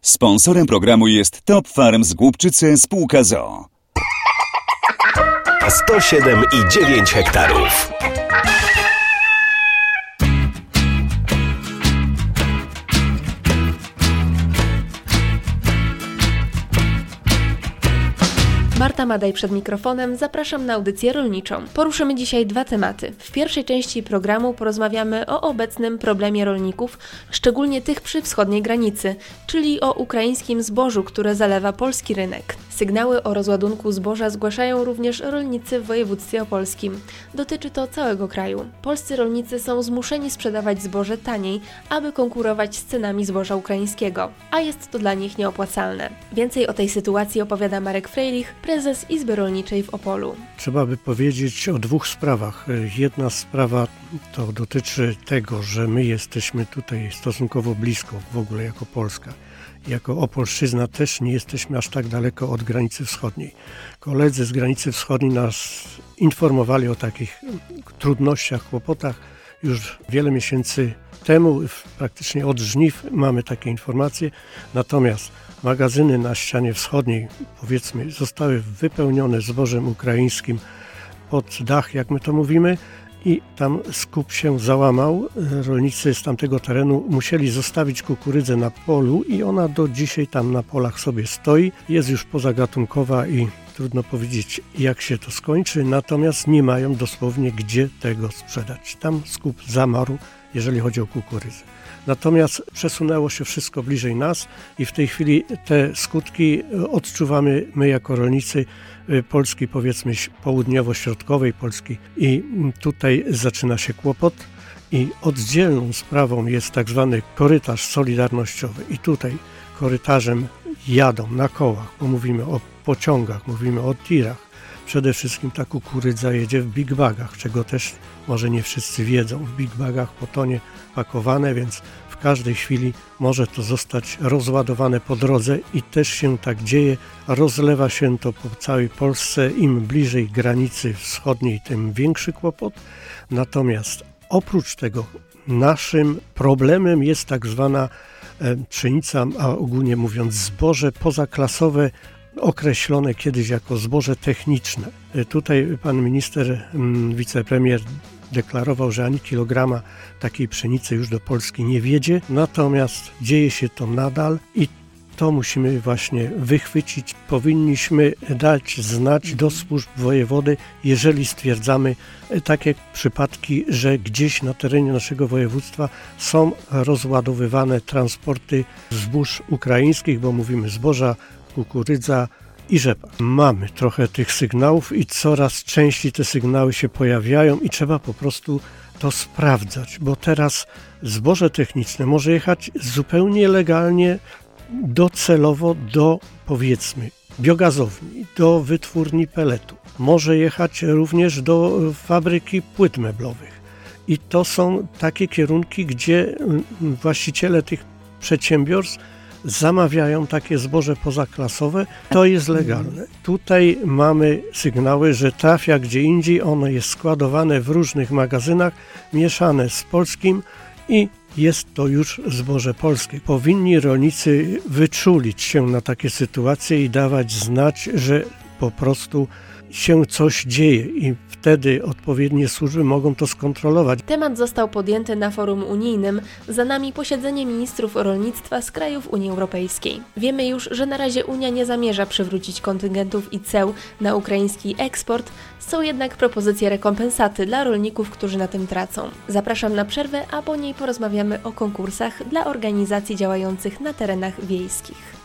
Sponsorem programu jest Top Farm z Głubczyce spółka z o.o. 107,9 hektarów. Marta Madej przed mikrofonem, zapraszam na audycję rolniczą. Poruszymy dzisiaj dwa tematy. W pierwszej części programu porozmawiamy o obecnym problemie rolników, szczególnie tych przy wschodniej granicy, czyli o ukraińskim zbożu, które zalewa polski rynek. Sygnały o rozładunku zboża zgłaszają również rolnicy w województwie opolskim. Dotyczy to całego kraju. Polscy rolnicy są zmuszeni sprzedawać zboże taniej, aby konkurować z cenami zboża ukraińskiego, a jest to dla nich nieopłacalne. Więcej o tej sytuacji opowiada Marek Frejlich, prezes Izby Rolniczej w Opolu. Trzeba by powiedzieć o dwóch sprawach. Jedna sprawa to dotyczy tego, że my jesteśmy tutaj stosunkowo blisko w ogóle jako Polska. Jako Opolszczyzna też nie jesteśmy aż tak daleko od granicy wschodniej. Koledzy z granicy wschodniej nas informowali o takich trudnościach, kłopotach już wiele miesięcy temu, praktycznie od żniw mamy takie informacje. Natomiast magazyny na ścianie wschodniej, powiedzmy, zostały wypełnione zbożem ukraińskim pod dach, jak my to mówimy, i tam skup się załamał. Rolnicy z tamtego terenu musieli zostawić kukurydzę na polu i ona do dzisiaj tam na polach sobie stoi. Jest już pozagatunkowa i trudno powiedzieć, jak się to skończy, natomiast nie mają dosłownie gdzie tego sprzedać. Tam skup zamarł, jeżeli chodzi o kukurydzę. Natomiast przesunęło się wszystko bliżej nas i w tej chwili te skutki odczuwamy my jako rolnicy Polski, powiedzmy południowo-środkowej Polski, i tutaj zaczyna się kłopot. I oddzielną sprawą jest tak zwany korytarz solidarnościowy i tutaj korytarzem jadą na kołach, bo mówimy o pociągach, mówimy o tirach. Przede wszystkim ta kukurydza jedzie w big bagach, czego też może nie wszyscy wiedzą. W big bagach po tonie pakowane, więc w każdej chwili może to zostać rozładowane po drodze i też się tak dzieje. Rozlewa się to po całej Polsce. Im bliżej granicy wschodniej, tym większy kłopot. Natomiast oprócz tego naszym problemem jest tak zwana pszenica, a ogólnie mówiąc zboże pozaklasowe, określone kiedyś jako zboże techniczne. Tutaj pan minister, wicepremier deklarował, że ani kilograma takiej pszenicy już do Polski nie wjedzie, natomiast dzieje się to nadal i to musimy właśnie wychwycić. Powinniśmy dać znać do służb wojewody, jeżeli stwierdzamy takie przypadki, że gdzieś na terenie naszego województwa są rozładowywane transporty zbóż ukraińskich, bo mówimy zboża, kukurydza i rzepa. Mamy trochę tych sygnałów i coraz częściej te sygnały się pojawiają i trzeba po prostu to sprawdzać, bo teraz zboże techniczne może jechać zupełnie legalnie, docelowo do, powiedzmy, biogazowni, do wytwórni peletu. Może jechać również do fabryki płyt meblowych. I to są takie kierunki, gdzie właściciele tych przedsiębiorstw zamawiają takie zboże pozaklasowe, to jest legalne. Tutaj mamy sygnały, że trafia gdzie indziej, ono jest składowane w różnych magazynach, mieszane z polskim i jest to już zboże polskie. Powinni rolnicy wyczulić się na takie sytuacje i dawać znać, że po prostu się coś dzieje i wtedy odpowiednie służby mogą to skontrolować. Temat został podjęty na forum unijnym. Za nami posiedzenie ministrów rolnictwa z krajów Unii Europejskiej. Wiemy już, że na razie Unia nie zamierza przywrócić kontyngentów i ceł na ukraiński eksport. Są jednak propozycje rekompensaty dla rolników, którzy na tym tracą. Zapraszam na przerwę, a po niej porozmawiamy o konkursach dla organizacji działających na terenach wiejskich.